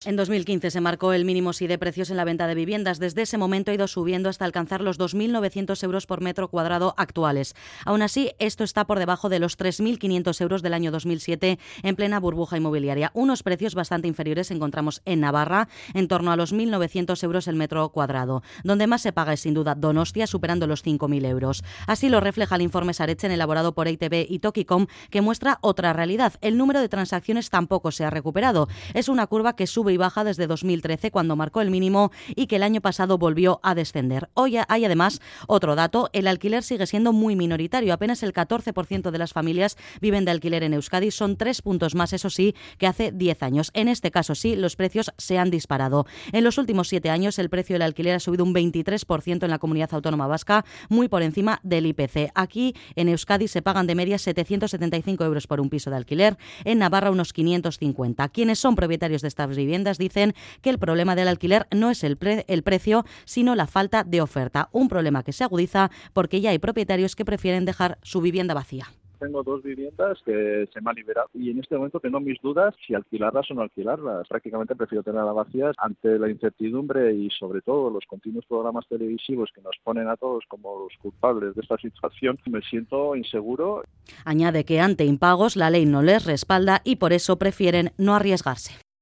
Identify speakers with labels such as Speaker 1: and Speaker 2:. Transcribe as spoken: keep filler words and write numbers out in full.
Speaker 1: En dos mil quince se marcó el mínimo sí de precios en la venta de viviendas. Desde ese momento ha ido subiendo hasta alcanzar los dos mil novecientos euros por metro cuadrado actuales. Aún así, esto está por debajo de los tres mil quinientos euros del año dos mil siete en plena burbuja inmobiliaria. Unos precios bastante inferiores encontramos en Navarra, en torno a los mil novecientos euros el metro cuadrado. Donde más se paga es sin duda Donostia, superando los cinco mil euros. Así lo refleja el informe Saretzen elaborado por E I T B y Tokicom, que muestra otra realidad. El número de transacciones tampoco se ha recuperado. Es una curva que sube y baja desde dos mil trece, cuando marcó el mínimo, y que el año pasado volvió a descender. Hoy hay además otro dato: el alquiler sigue siendo muy minoritario. Apenas el catorce por ciento de las familias viven de alquiler en Euskadi. Son tres puntos más, eso sí, que hace diez años. En este caso sí, los precios se han disparado. En los últimos siete años el precio del alquiler ha subido un veintitrés por ciento en la comunidad autónoma vasca, muy por encima del I P C. Aquí en Euskadi se pagan de media setecientos setenta y cinco euros por un piso de alquiler, en Navarra unos quinientos cincuenta. Quienes son propietarios de estas viviendas dicen que el problema del alquiler no es el, pre- el precio, sino la falta de oferta. Un problema que se agudiza porque ya hay propietarios que prefieren dejar su vivienda vacía.
Speaker 2: Tengo dos viviendas que se me han liberado y en este momento tengo mis dudas si alquilarlas o no alquilarlas. Prácticamente prefiero tenerlas vacías ante la incertidumbre y sobre todo los continuos programas televisivos que nos ponen a todos como los culpables de esta situación. Me siento inseguro.
Speaker 1: Añade que ante impagos la ley no les respalda y por eso prefieren no arriesgarse.